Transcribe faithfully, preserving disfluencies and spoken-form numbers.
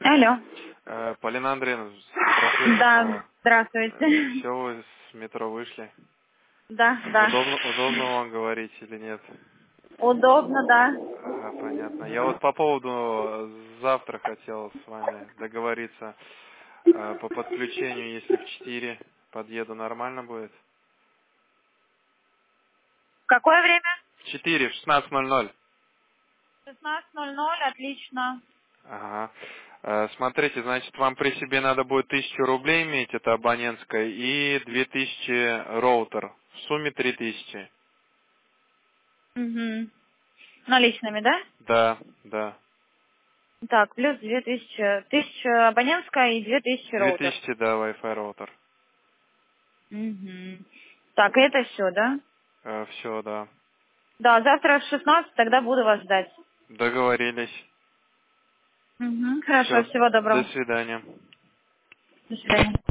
Алло. Э, Полина Андреевна, здравствуйте Да, снова. здравствуйте. Все, вы с метро вышли. Да, да. Удобно, удобно вам говорить или нет? Удобно, да. Ага, понятно. Я вот по поводу завтра хотел с вами договориться э, по подключению, если в четыре подъеду, нормально будет? В какое время? В четыре, в шестнадцать ноль ноль. шестнадцать ноль ноль, отлично. Ага. Э, Смотрите, значит, вам при себе надо будет тысячу рублей иметь, это абонентская, и две тысячи роутер. В сумме три тысячи. Угу. Наличными, да? Да, да. Так, плюс две тысячи. Тысяча абонентская и две тысячи Две роутер. тысячи, да, Wi-Fi роутер. Угу. Так, это все, да? Все, да. Да, завтра в шестнадцать, тогда буду вас ждать. Договорились. Угу. Хорошо, Все. всего До доброго. свидания. До свидания.